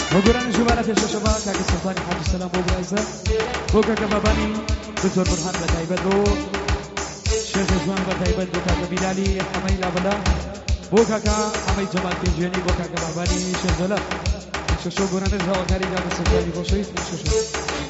وقران جوارا في الشباب كاك السلطان حاج السلام ابو عزه بوكا كباباني دكتور برهان بتايبدو شيخ جوان بتايبد بوكا بلالي حمي لابلا بوكا حمي جمال كنجاني بوكا كباباني شيخ زلا شو قران جوا كاري كاك السلطان بوشيس شو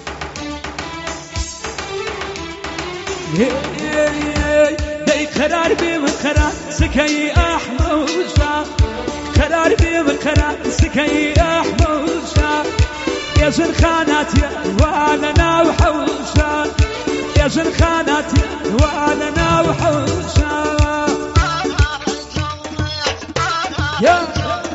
داي قرار بي من قرار سكي احمد شاه قرار بي من قرار سكي احمد شاه يا زن خاناتي وانا وحوشا يا زن خاناتي وانا وحوشا يا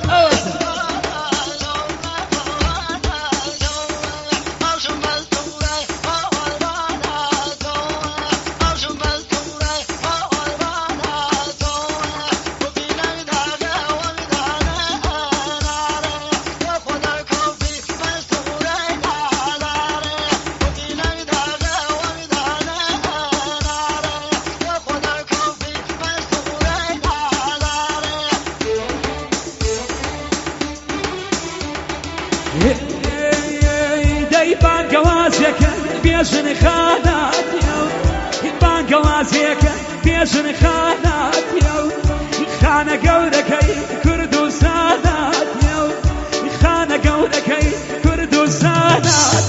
دايبان جوازك بيشن خانات يبان جوازك بيشن خانات خانة قولك كردو سادات خانة قولك كردو سادات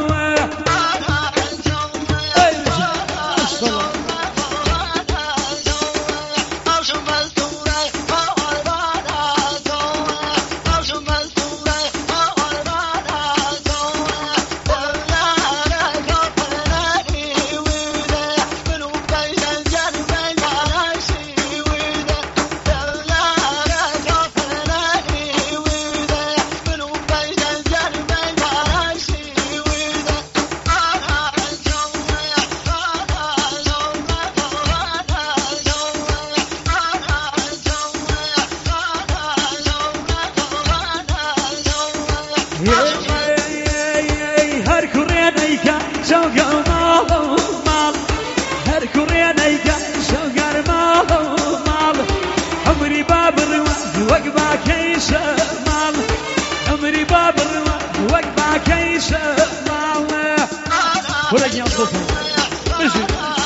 هر كورينيك شوقر مال هر كورينيك شوقر مال عمري باب الروح وقبك يشمال عمري باب الروح وقبك يشمال ورجع صوتك مشي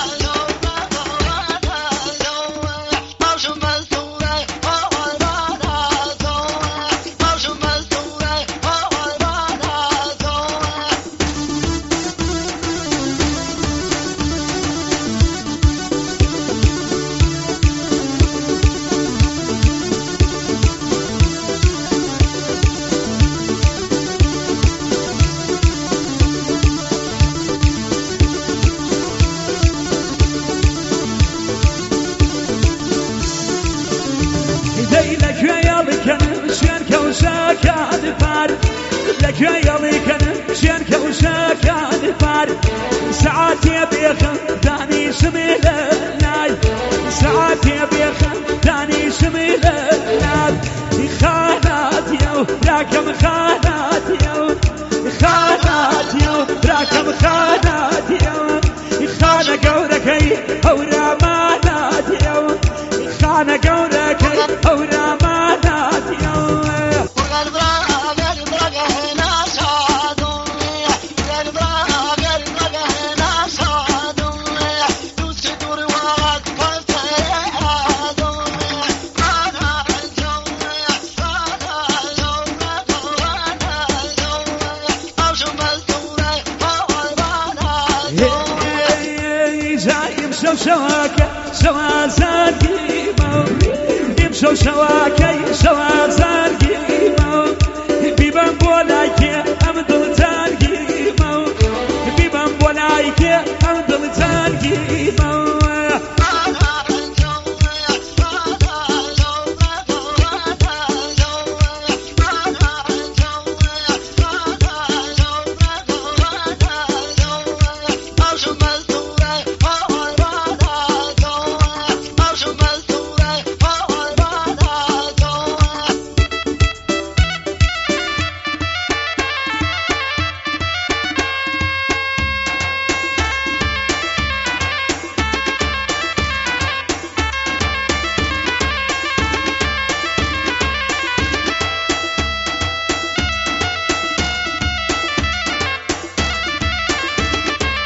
لك يا لكن شيرك وشاكا فار لك يا لكن شيرك وشاكا فار ساعات يبيخ ثاني شميل الناي ساعات يبيخ ثاني شميل الناي خانات يو راكم خانات يو خانات يو راكم خانات يو خانة قولك او رمانات يو خانة قولك او رمانات يو شواكي شوازان قيمة يمشوا شواكي شوازان قيمة بيبان بولايكي أمدلتان قيمة بيبان بولايكي أمدلتان قيمة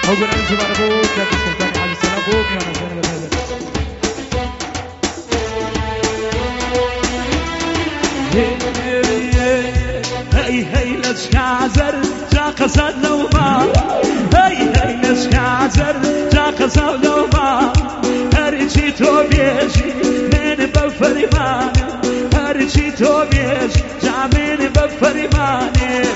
هو قرأي زبارة بو كاك السلطان علي السلام بو ميانا زينب الهدف هي هي لشكازر جاك سلوما هي هي لشكازر جاك سلوما هرشي تو بيجي من بفرمان هرشي تو بيجي جامين بفرماني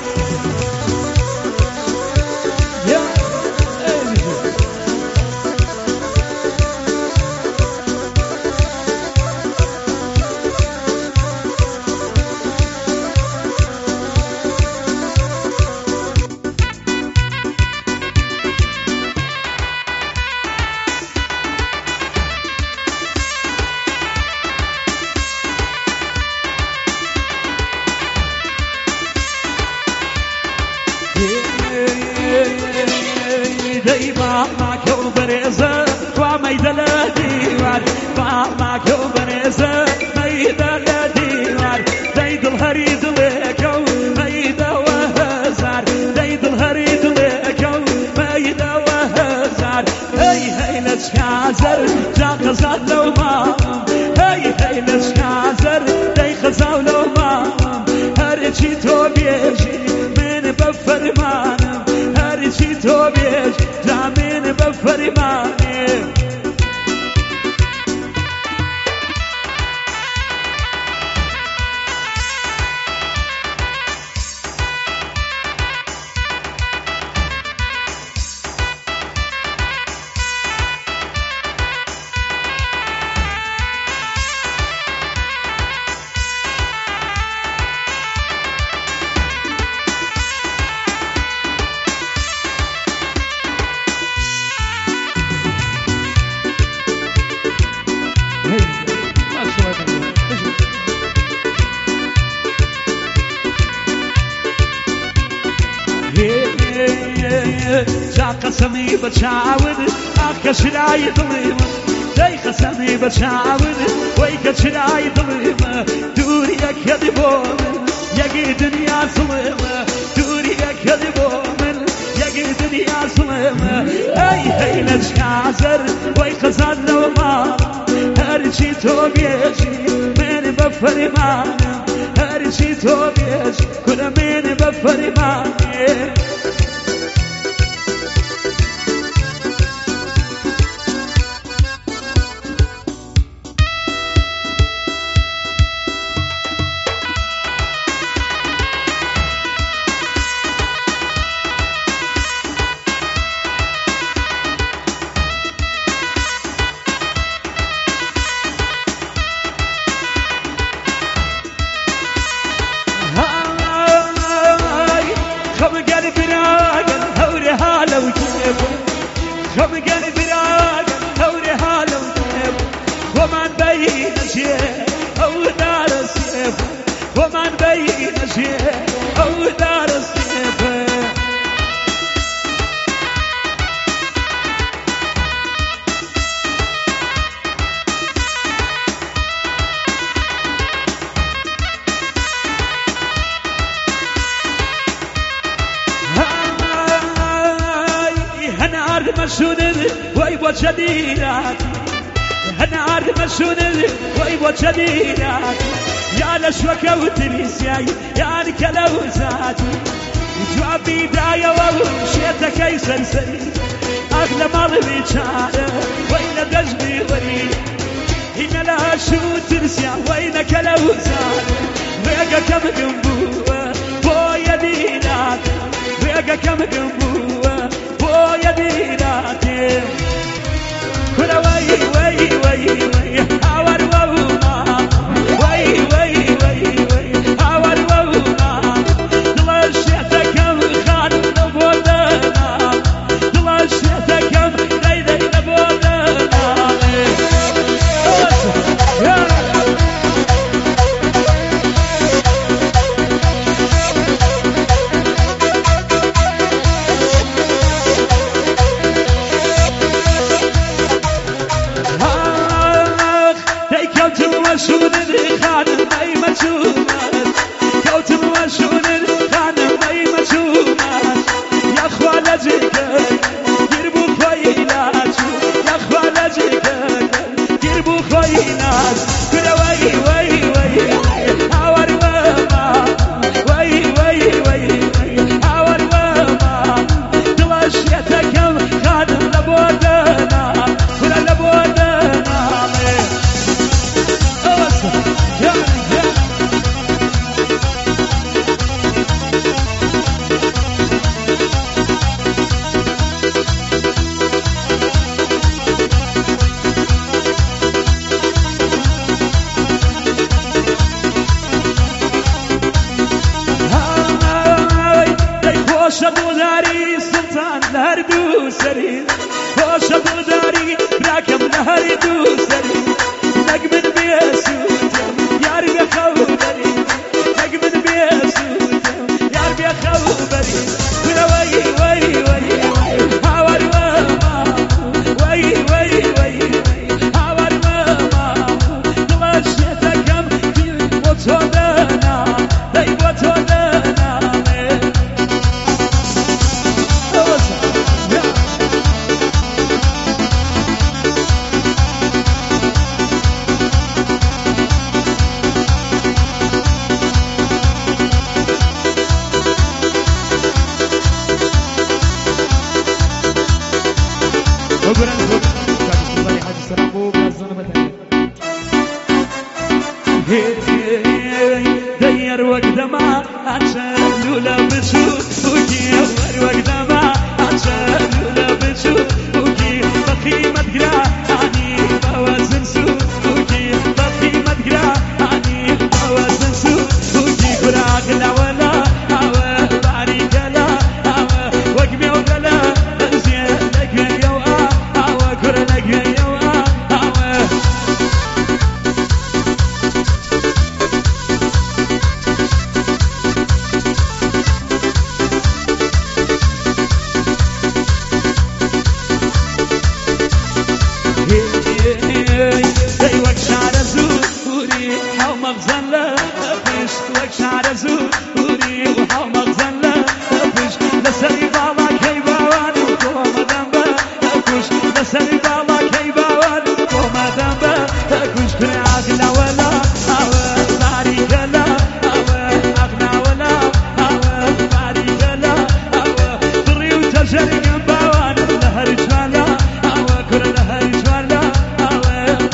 دايما معك وبريزة وميدة ديوار معك وبريزة ميدة ديوار زيد الهريد لك ميدة وهزار زيد الهريد لك ميدة وهزار هي هي لشكازر جاك زادلو ما هي هي لشكازر دايخ زاولو ما هرشي تو بيجي من بفرمان هرشي تو بيجي جامين بفرماني جا قسمي بتشاور اخ شراي ظلم جاي قسمي بتشاور ويك شراي ظلم دوري كذبون يجي دنيا ظلم دوري كذبون يجي دنيا ظلم اي هي لشكازر ويك زلو ما هرشي تو بيجي من بفرمان هرشي تو بيجي كل من بفرمان خم قلب راقل هوري هالا وجيب خم قلب راقل هوري هالا وجيب وما نبين شيء او دار السيف وما نبين شيء او دار السيف مشونل ويبو جديدات هنار مشونل ويبو جديدات يا لشوكة وتريسياي يا نكلوزات جواب بداية وشيتك يسلسل أغلى مال بيشارة وين دجبي وريد هنا لا شو ترسيا وين كلوزات بيقى كم جنبوه بويا دينات بيقى كم جنبوه بويا ديناتي كل وي وي وي وي حوار ووما وي وي وي وي حوار ووما دل شيتكم خان نبودنا دل شيتكم ليلي نبودنا وشون الخان ماي مجومات كوتم وشون الخان ماي مجومات يا اخوان اجيك دوداری سلطان لهر دو سری خوش دوداری راکم لهر دو سری نگمن بیسوتم یار بخوبری نگمن بیسوتم یار بخوبری وی وی وی هاور ما وی وی وی هاور ما دلشتکم بوتودنا ای بوتودنا دير وقدما عشان لولا بشوف وكي وقدما عشان لولا بشوف وكي بقيمة قراني بوازن سوف وكي بقيمة قراني بوازن سوف وكي قراق لا ولا هوا باريك لا هوا وقمي وقلا زين لك يوآ هوا قرا لك يوآ هوا شعر زوري وحومق زلة أبش لسري بالا كيباوان وقوم دنبا أكوش لسري بالا كيباوان وقوم دنبا أكوش كري عقلا ولا أوا باري كلا أوا أغنى ولا أوا باري كلا أوا ضري وتجري جنباوان لهر جوالا أوا كري لهر جوالا أوا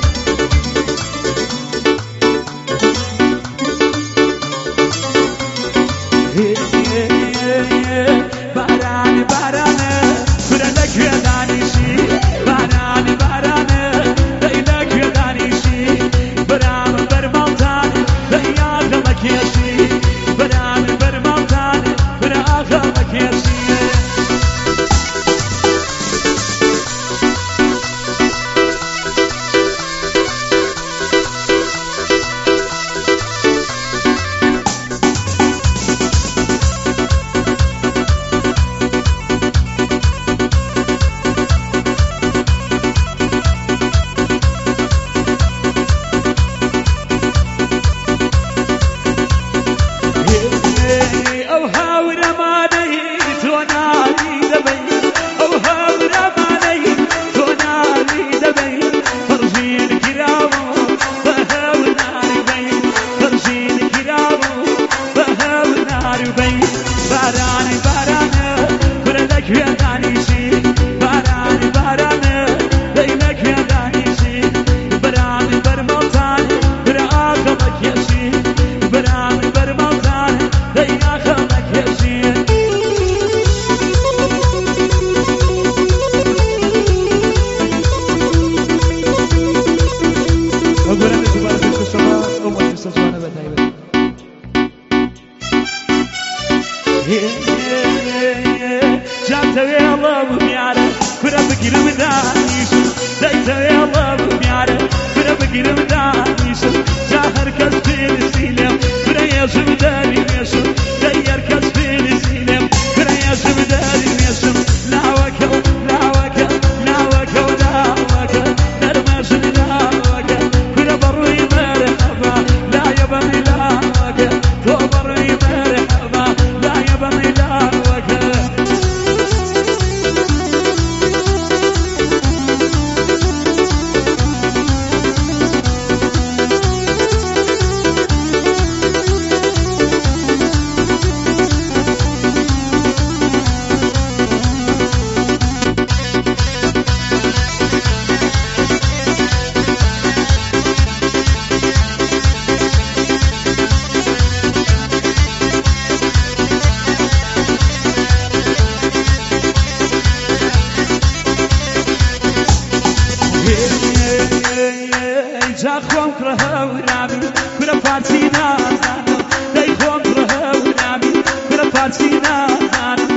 باران باران كرلك يا دانيشي باران باران ليلك يا دانيشي برام برمالتان لياغلك يا شي برام برمالتان براغلك يا شي باران باران كرلك يا دانيشي باران باران ليلك يا دانيشي برام برمالتان براغلك يا شي برام برمالتان لياغلك يا شي وقرأنا تبارك السماء أمة السجوانة بتايبة جاتوي الله بميارة كنا بقير مدانيش دايتوي الله بميارة كنا بقير مدانيش جاهر كاس في السيلم كنا يجب داري ميشم داير كاس في السيلم كنا يجب داري ميشم لا وكل لا وكل لا وكل لا وكل نرمش لا وكل كنا بروي مرحبا لا يبني لا وكل تو بروي مرحبا لا يبني لا وكل جاخوم كره ورامي كره فارسينا داي خوم كره ورامي كره فارسينا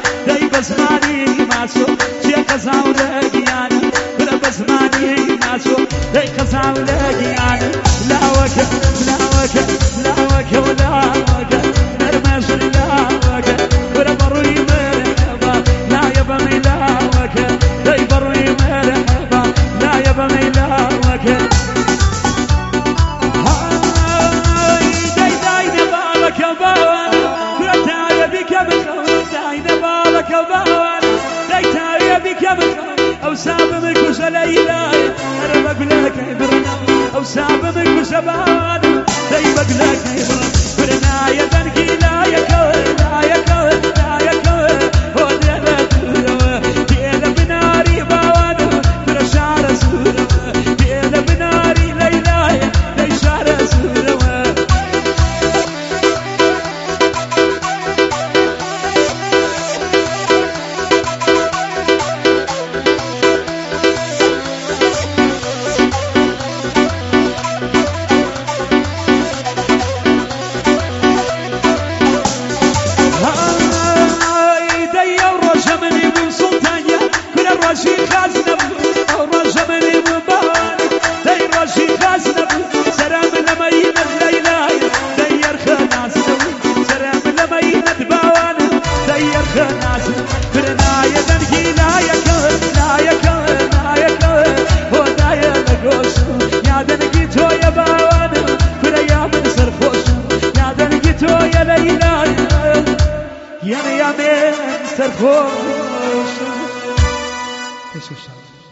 كباوان دايتا يبيك يا مكان أو سابمك وسليلاي أربك لك يبرنا أو سابمك وسبان دايبك لك يبرنا برنا يدنكي لا يكوي لا يكوي لا يكوي ودينا دينا بناري باوان برشار سورة دينا بناري ليلاي ليشار سورة يا من سرفوش